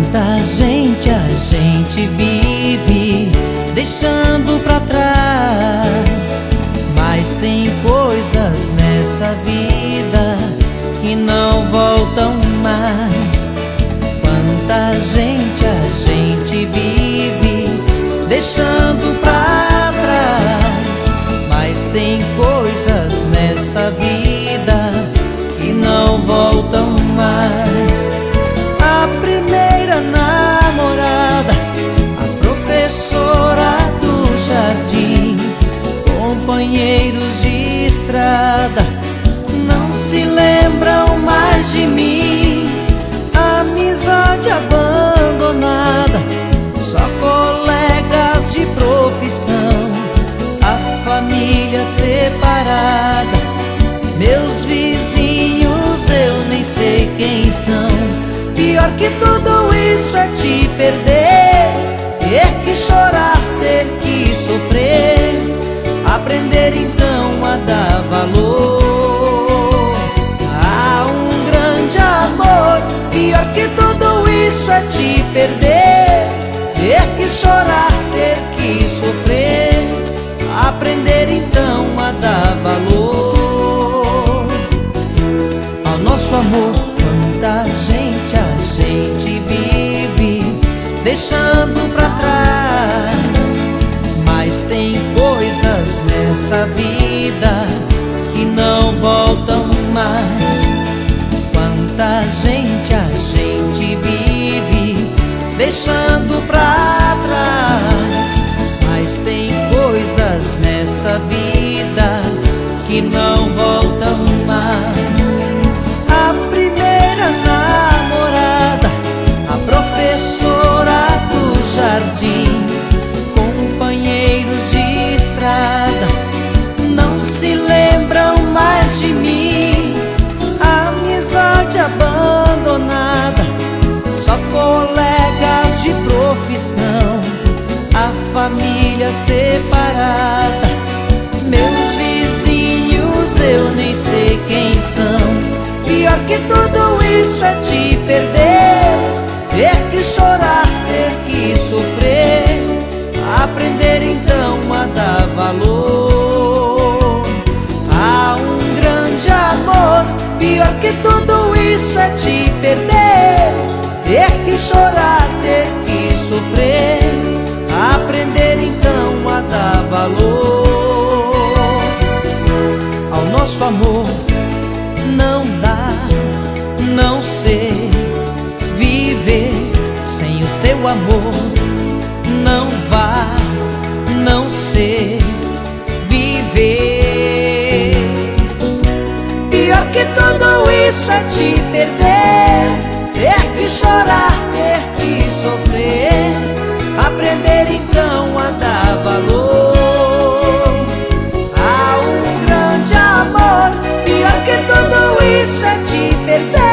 Quanta gente a gente vive deixando pra trás, mas tem coisas nessa vida que não voltam mais. Quanta gente a gente vive deixando pra trás, mas tem coisas nessa vida que não voltam mais. A primeira namorada, a professora do jardim, companheiros de estrada, não se lembram mais de mim. Amizade abandonada, só colegas de profissão, a família separada, meus vizinhos eu nem sei quem são. Pior que tudo isso é te perder, ter que chorar, ter que sofrer, aprender então a dar valor a um grande amor. Pior que tudo isso é te perder, ter que chorar, ter que sofrer, aprender então a dar valor ao nosso amor. Quanta gente a gente vive deixando pra trás, mas tem coisas nessa vida que não voltam mais. Quanta gente a gente vive deixando pra trás, mas tem coisas nessa vida que não voltam mais. A primeira namorada, a professora do jardim, companheiros de estrada, não se lembram mais de mim. Amizade abandonada, só colegas de profissão, a família separada, meus vizinhos eu nem sei quem são. Pior que tudo isso é te perder, ter que chorar, ter que sofrer, aprender então a dar valor a um grande amor. Pior que tudo isso é te perder, ter que chorar, ter que sofrer, aprender então a dar valor ao nosso amor. Não dá, não sei viver sem o seu amor. Não vá, não sei viver. Pior que tudo isso é te perder, ter que chorar, ter que sofrer, aprender então a dar valor a um grande amor. Pior que tudo isso é te perder,